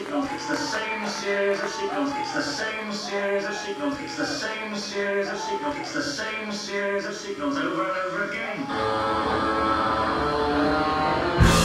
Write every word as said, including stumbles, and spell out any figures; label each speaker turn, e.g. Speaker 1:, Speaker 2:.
Speaker 1: sequence, it's the same series of sequence, it's the same series of sequence, it's the same series of sequence, it's the same series of sequence over and over again.